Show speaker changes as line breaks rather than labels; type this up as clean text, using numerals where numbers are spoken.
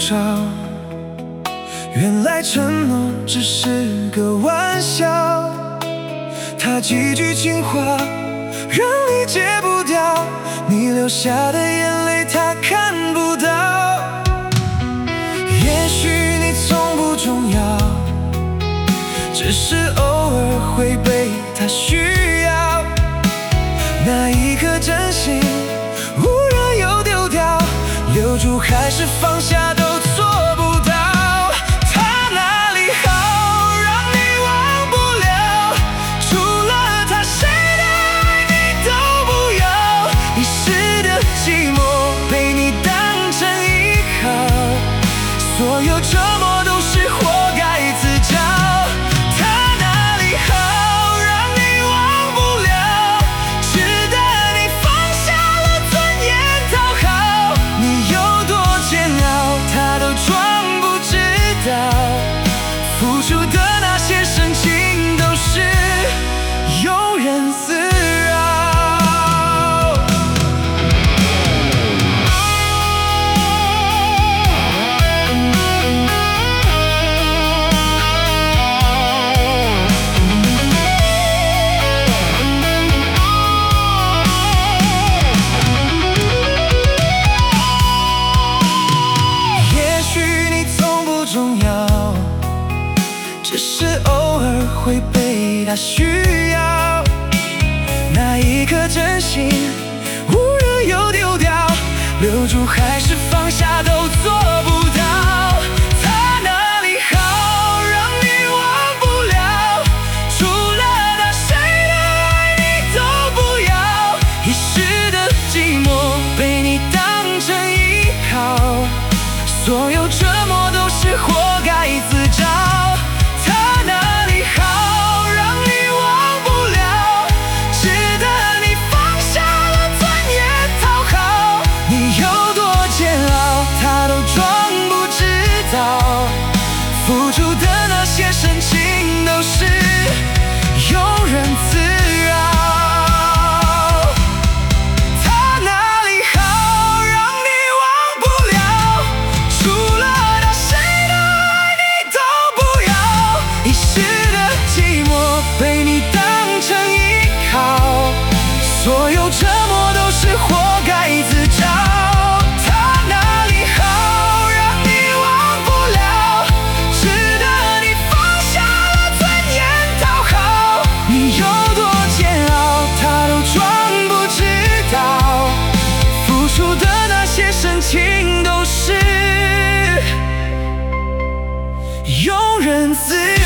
少。原来承诺只是个玩笑，他几句情话让你戒不掉，你流下的眼泪他看不到。也许你从不重要，只是偶尔会被他需要。那一颗真心忽然又丢掉，留住还是放下都做不到。他哪里好让你忘不了，除了他谁的爱你都不要。一时的寂寞被你当成依靠，所有折磨都是活该自找。他哪里好让你忘不了，值得你放下了尊严讨好。你有多煎熬他都装不知道，付出的那些深情都是庸人自扰。也许你从不重要，只是偶尔会被他需要。那一颗真心忽然又丢掉，留住还是放下都做不到。他哪里好让你忘不了，除了他谁的爱你都不要。一时的寂寞被你当成依靠，所有折磨都是活该自找。他哪里好让你忘不了，值得你放下了尊严讨好。你有多煎熬他都装不知道，付出的那些深情都是庸人自扰。他哪里好让你忘不了，除了他谁的爱你都不要。一时的寂寞被你当成依靠，所有折磨都是活该自找。他哪里好让你忘不了，值得你放下了尊严讨好。你有多煎熬他都装不知道，付出的那些深情都是庸人自